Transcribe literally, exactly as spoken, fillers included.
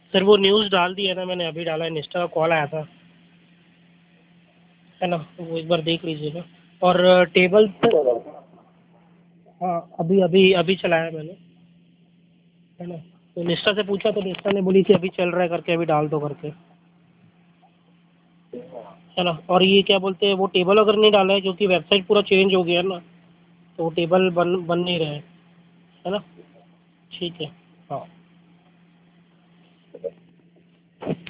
Sir वो news डाल दी है ना, मैंने अभी डाला है, निष्ठा का कॉल आया था, है ना, वो एक बार देख लीजिएगा। और टेबल तो हाँ अभी अभी अभी चलाया मैंने, है ना। तो निष्ठा से पूछा तो निष्ठा ने बोली कि अभी चल रहा है करके, अभी डाल दो करके, है ना। और ये क्या बोलते हैं, वो टेबल अगर नहीं डाला है क्योंकि वेबसाइट पूरा चेंज हो गया है ना, तो वो टेबल बन बन नहीं रहे, है ना। ठीक है। हाँ।